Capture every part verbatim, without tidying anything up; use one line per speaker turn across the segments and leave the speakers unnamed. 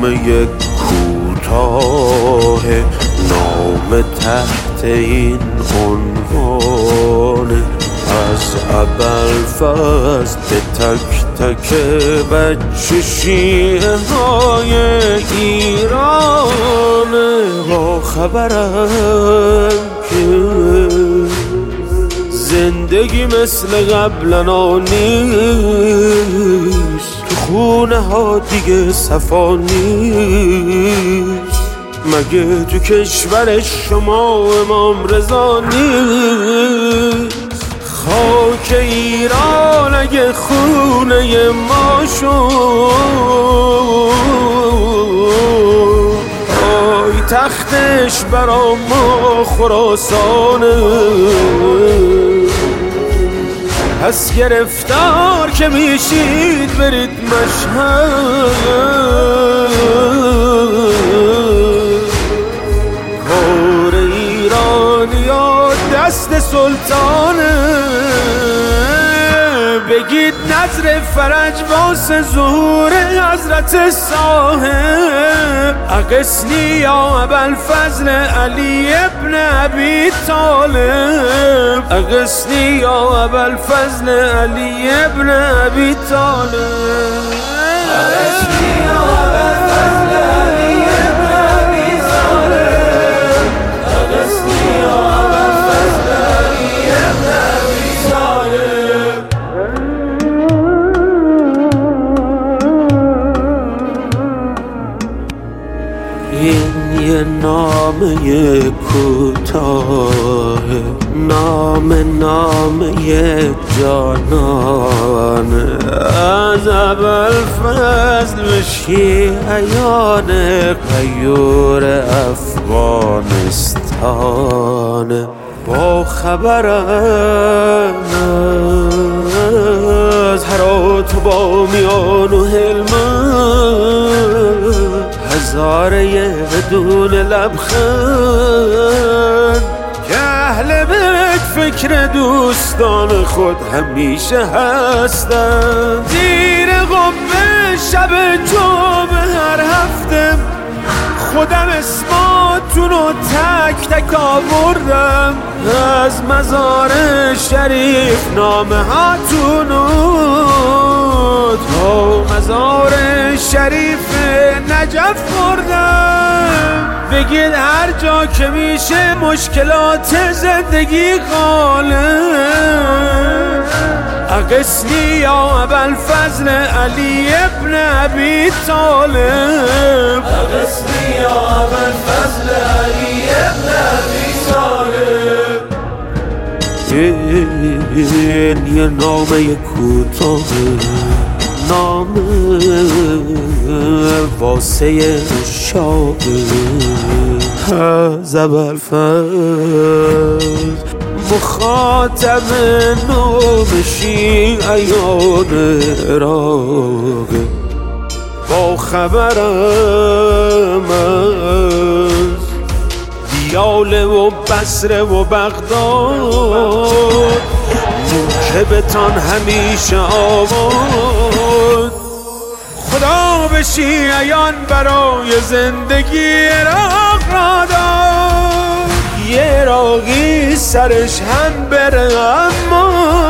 نامه کوتاه، نام تحت این عنوان: از ابوالفضل به تک تک بچه شیعه های ایران. با خبرم که زندگی مثل قبلنا نیست، تو خونه ها دیگه صفا نیست. مگه تو کشور شما امام رضا نیست؟ خاک ایران اگه خونه ما شد، آی تختش برا ما خراسانه. پس گرفتار که میشید برید مشهد، کار ایرانیا دست سلطانه. بگید نظر فرج واسه ظهور حضرت صاحب، اغثنی یا ابوالفضل علی ابن ابی طالب، اغثنی یا ابوالفضل علی ابن ابی طالب، اغثنی یا ابوالفضل علی ابن ابی طالب، اغثنی یا ابوالفضل علی ابن ابی طالب. این یه نامه کوتاه، نام نامه جانان، از ابوالفضل به شیعیان غیور افغانستان. با خبرم از هرات و بامیان و هلمند، هزاره یه بدون لبخند، که اهل بیت فکر دوستان خود همیشه هستن. زیر قبه شب جمعه هر هفته خودم اسماتونو تک تک آوردم، از مزار شریف نامه هاتونو تا مزار شریف نجف بردم. بگید هر جا که میشه مشکلات زندگی غاله، اغثنی یا ابوالفضل علی ابن ابی طالب، اغثنی یا ابوالفضل علی ابن ابی طالب. این یه نامه کوتاه، نامه واسه شاه از ابوالفضل، مخاطب نام شیعیان عراق. با خبرم از دیاله و بصره و بغداد، موکبتان همیشه آباد. خدا به شیعیان برای زندگی عراق را داد، یه عراقی سرش هم بره اما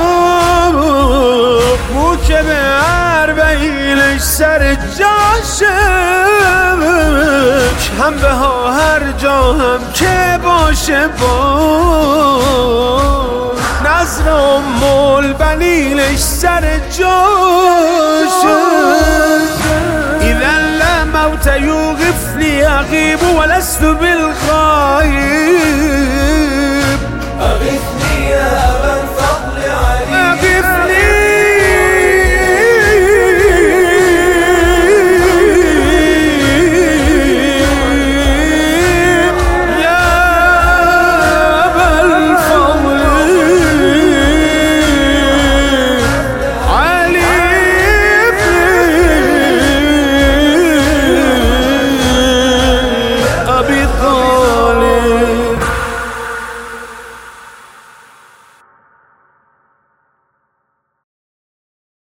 موکب اربعینش سر جاشه، هم به ها هر جا هم که باشه با نظر ام البنینش سر جاشه. اذا لا موت یوقفنی اغیب ولست بالغایب،